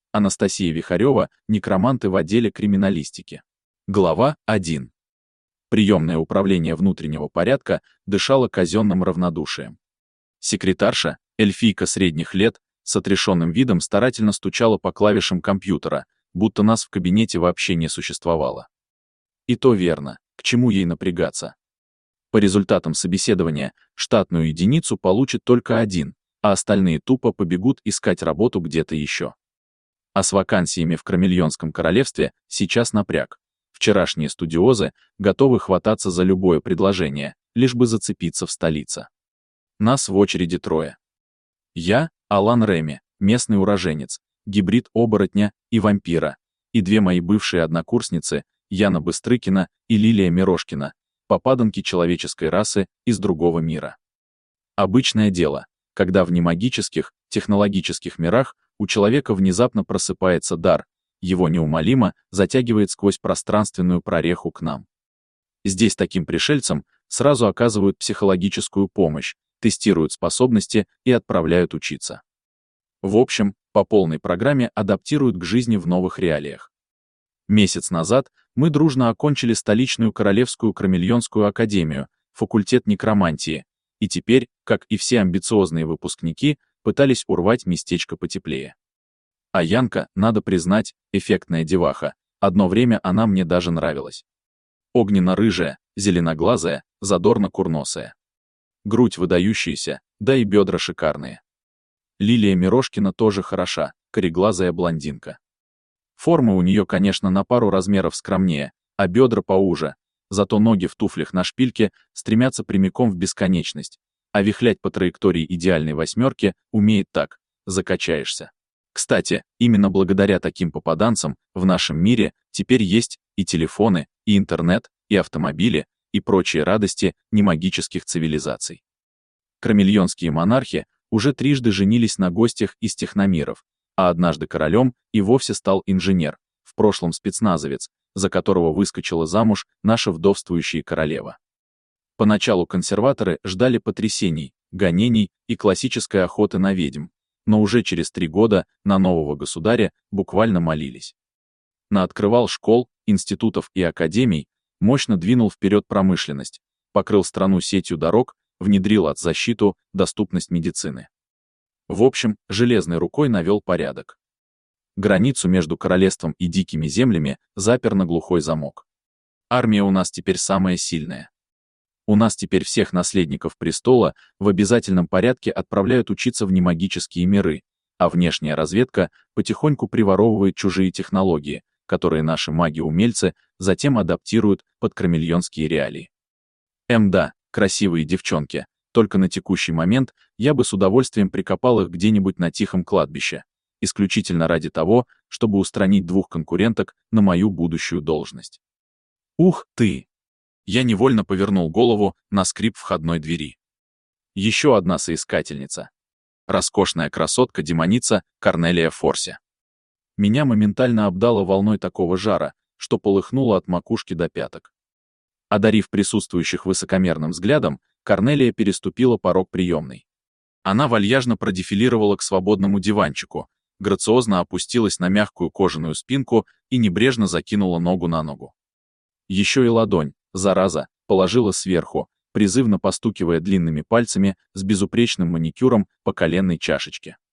Анастасия Вихарева, некроманты в отделе криминалистики. Глава 1. Приемное управление внутреннего порядка дышало казенным равнодушием. Секретарша, эльфийка средних лет, с отрешенным видом старательно стучала по клавишам компьютера, будто нас в кабинете вообще не существовало. И то верно, к чему ей напрягаться? По результатам собеседования штатную единицу получит только один, а остальные тупо побегут искать работу где-то еще. А с вакансиями в Крамильонском королевстве сейчас напряг. Вчерашние студиозы готовы хвататься за любое предложение, лишь бы зацепиться в столице. Нас в очереди трое. Я, Алан Реми, местный уроженец, гибрид оборотня и вампира, и две мои бывшие однокурсницы, Яна Быстрыкина и Лилия Мирошкина, попаданки человеческой расы из другого мира. Обычное дело, когда в немагических, технологических мирах у человека внезапно просыпается дар, его неумолимо затягивает сквозь пространственную прореху к нам. Здесь таким пришельцам сразу оказывают психологическую помощь, тестируют способности и отправляют учиться. В общем, по полной программе адаптируют к жизни в новых реалиях. Месяц назад мы дружно окончили столичную Королевскую Крамильонскую академию, факультет некромантии, и теперь, как и все амбициозные выпускники, пытались урвать местечко потеплее. А Янка, надо признать, эффектная деваха, одно время она мне даже нравилась. Огненно-рыжая, зеленоглазая, задорно-курносая. Грудь выдающаяся, да и бедра шикарные. Лилия Мирошкина тоже хороша, кореглазая блондинка. Форма у нее, конечно, на пару размеров скромнее, а бедра поуже, зато ноги в туфлях на шпильке стремятся прямиком в бесконечность, а вихлять по траектории идеальной восьмерки умеет так, закачаешься. Кстати, именно благодаря таким попаданцам в нашем мире теперь есть и телефоны, и интернет, и автомобили, и прочие радости немагических цивилизаций. Крамильонские монархи уже трижды женились на гостях из техномиров, а однажды королем и вовсе стал инженер, в прошлом спецназовец, за которого выскочила замуж наша вдовствующая королева. Поначалу консерваторы ждали потрясений, гонений и классической охоты на ведьм, но уже через 3 года на нового государя буквально молились. Наоткрывал школ, институтов и академий, мощно двинул вперед промышленность, покрыл страну сетью дорог, внедрил защиту, доступность медицины. В общем, железной рукой навел порядок. Границу между королевством и дикими землями запер на глухой замок. Армия у нас теперь самая сильная. У нас теперь всех наследников престола в обязательном порядке отправляют учиться в немагические миры, а внешняя разведка потихоньку приворовывает чужие технологии, которые наши маги-умельцы затем адаптируют под крамильонские реалии. Да, красивые девчонки, только на текущий момент я бы с удовольствием прикопал их где-нибудь на тихом кладбище, исключительно ради того, чтобы устранить 2 конкуренток на мою будущую должность. Ух ты! Я невольно повернул голову на скрип входной двери. Еще одна соискательница. Роскошная красотка-демоница Корнелия Форси. Меня моментально обдало волной такого жара, что полыхнуло от макушки до пяток. Одарив присутствующих высокомерным взглядом, Корнелия переступила порог приемной. Она вальяжно продефилировала к свободному диванчику, грациозно опустилась на мягкую кожаную спинку и небрежно закинула ногу на ногу. Еще и ладонь, зараза, положила сверху, призывно постукивая длинными пальцами с безупречным маникюром по коленной чашечке.